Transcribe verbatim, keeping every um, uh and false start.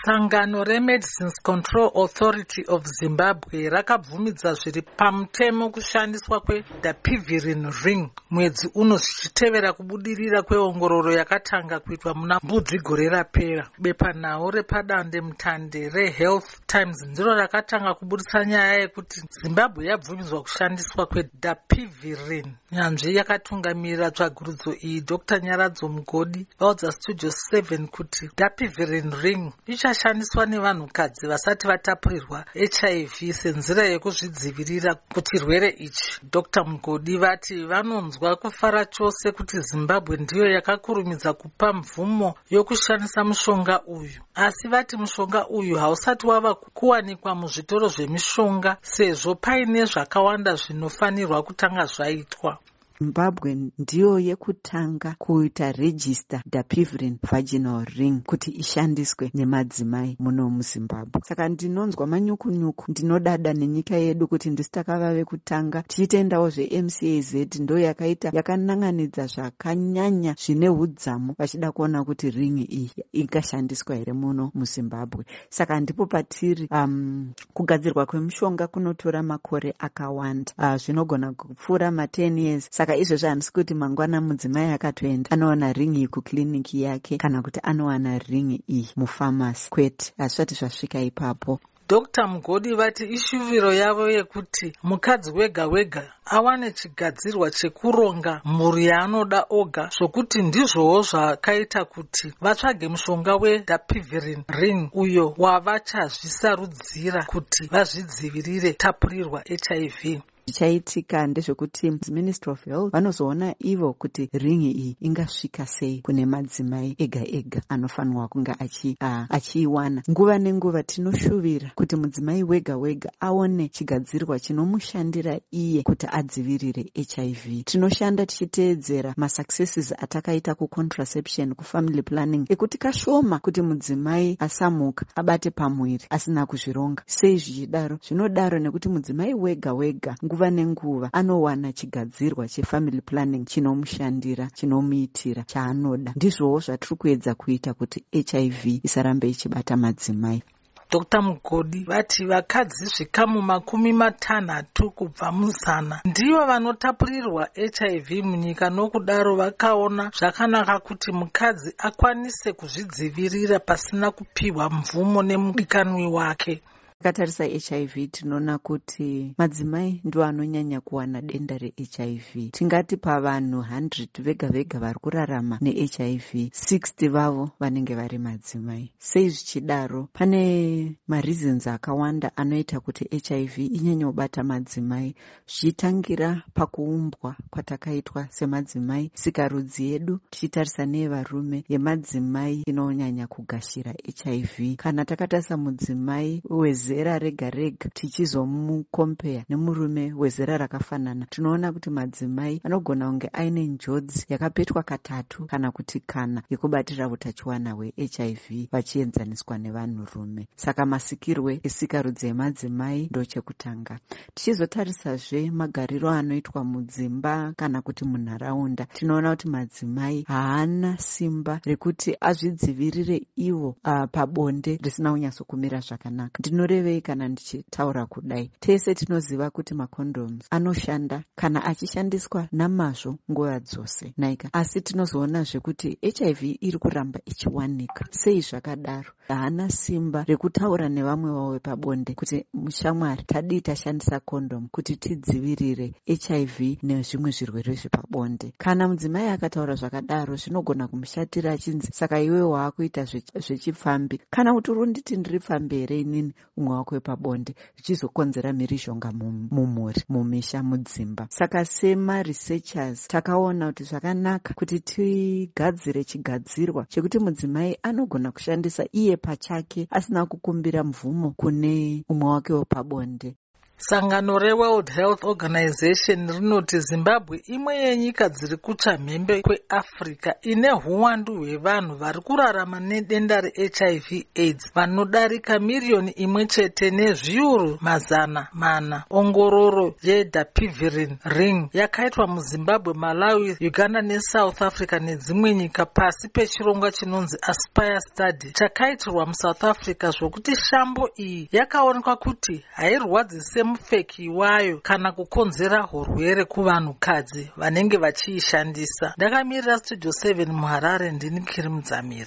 Sangano reMedicines Control Authority of Zimbabwe rakabvumidza zviri pamutemo kushandiswa kwedapivirine ring mwedzi uno zvichitevera kubudirira kweongororo yakatanga kuitwa muna mbudzi gore rapera. Bepanhau repadande mutande reHealth Times ndiro rakatanga kubudisa nyaya yekuti Zimbabwe yabvumidzwa kushandiswa kwedapivirine. Nyanzvi yakatungamirira tsvagurudzo iyi Doctor Nyaradzo Mugodi vaudza Studio seven kuti dapivirine ring ichashandiswa nevanhukadzi vasati vatapurirwa H I V senzira yekuzvidzivirira kuchirwere ichi. Doctor Mugodi vati vanonzwa kufara chose kuti Zimbabwe ndiyo yakakurumidza kupa mvumo yokushandisa mushonga uyu, asi vati mushonga uyu hausati wava kuwanikwa muzvitoro zvemishonga sezvo paine zvakawanda zvinofanirwa kutanga zvaitwa. Zimbabwe ndiyo yekutanga kuita register dapivirine vaginal ring kuti ishandiswe nemadzimai muno muZimbabwe. Saka ndinonzwa manyukunyuku, ndinodada nenyika yedu kuti ndisi takava vekutanga. Tichitendawo zve-M C A Z ndo yakaita yakananganidza zvakanyanya zvine hudzamu vachida kuona kuti ring iyi ingashandiswa here muno muZimbabwe. Saka ndipo patiri um, kugadzirwa kwemishonga kunotora makore akawanda, uh, zvinogona kupfuura ma ten years. Saka izvozvo handisi kuti mangwana mudzimai akatoenda anowana ring iyi kukliniki yake kana kuti anowana ring iyi mufamasi. Kwete, hazvisati zvasvika ipapo. Doctor Mugodi vati ishuviro yavo yekuti mukadzi wega wega awane chigadzirwa chekuronga mhuri yaanoda oga, zvokuti ndizvowo zvakaita kuti vatsvage mushonga wedapivirine ring uyo wavachazvisarudzira kuti vazvidzivirire tapurirwa H I V. Zvichaitika ndezvekuti Ministry of Health vanozoona ivo kuti ring iyi ingasvika sei kune madzimai ega ega anofanirwa kunga achiiwana. Achi nguva nenguva tinoshuvira kuti mudzimai wega wega aone chigadzirwa chinomushandira iye kuti adzivirire H I V. Tinoshanda tichiteedzera masuccesses atakaita kucontraception, kufamily planning, ekuti kashoma kuti mudzimai asamuka abate pamwiri asina kuzvironga. Sei zvichidaro? Zvinodaro nekuti mudzimai wega wega nguva nenguva anowana chigadzirwa chefamily planning chinomushandira, chinomuitira chaanoda. Ndizvowo zvatiri kuedza kuita kuti H I V isarambe ichibata madzimai. Doctor Mugodi vati vakadzi zvikamu makumi matanhatu kubva muzana ndivo vanotapurirwa H I V munyika, nokudaro vakaona zvakanaka kuti mukadzi akwanise kuzvidzivirira pasina kupiwa mvumo nemudikanwi wake. Takatarisa H I V tinoona kuti madzimai ndiwo anonyanya kuwana denda reH I V. Tingati pavanhu one hundred vega vega vari kurarama neH I V, sixty vavo vanenge vari madzimai. Sei zvichidaro? Pane mareasons akawanda anoita kuti H I V inyanya kubata madzimai, zvichitangira pakuumbwa kwatakaitwa semadzimai. Sikarudzi yedu tichitarisa nevarume yemadzimai inonyanya kugashira H I V. Kana takatarisa mudzimai wezera rega rega tichizomukompea nemurume wezera rakafanana, tinoona kuti madzimai anogona kunge aine njodzi yakapetwa katatu kana kuti kana yekubatira utachiwana hweH I V vachienzaniswa nevanhurume. Saka masikirwe esikarudzi yemadzimai ndochekutanga. Tichizotarisazve magariro anoitwa mudzimba kana kuti munharaunda, tinoona kuti madzimai haana simba rekuti azvidzivirire ivo uh, pabonde risina kunyatsokumira zvakanaka. Ndinorevei kana ndichitaura kudai? Tese tinoziva kuti macondoms anoshanda kana achishandiswa namazvo nguva dzose naika, asi tinozoona zvekuti H I V iri kuramba ichiwanika. Sei zvakadaro? Haana simba rekutaura nevamwe vavo pabonde kuti mushamwari tadii tashandisa condom kuti tidzivirire H I V nezvimwe zvirwere zvepabonde. Kana mudzimai akataura zvakadaro zvinogona kumushatira achinzi saka iwe waakuita zvechipfambi, kana kuti urunditi ndiri pfambi here inini umwe wako wepabonde, zvichizokonzera mhirizhonga mumhuri, mumisha, mudzimba. Saka sema researchers takaona kuti zvakanaka kuti tigadzire chigadzirwa chekuti mudzimai anogona kushandisa iye pachake asina kukumbira mvumo kune umwe wake wepabonde. Sangano reWorld Health Organization rinoti Zimbabwe imwe yenyika dziri kutsva mhembe kweAfrica ine huwandu hwevanhu vari kurarama nedenda reH I V AIDS vanodarika miriyoni imwe chete nezviuru mazana mana. Ongororo yedapivirine ring yakaitwa muZimbabwe, Malawi, Uganda neSouth Africa nedzimwe nyika pasi pechirongwa chinonzi Aspire Study chakaitirwa muSouth Africa, zvokuti shambo iyi yakaonekwa kuti hairwadzi semufeki wayo kana kukonzera urwere kuvanhukadzi vanenge vachiishandisa. Ndakamirira Studio seven muHarare, ndini Kiri Mudzamira.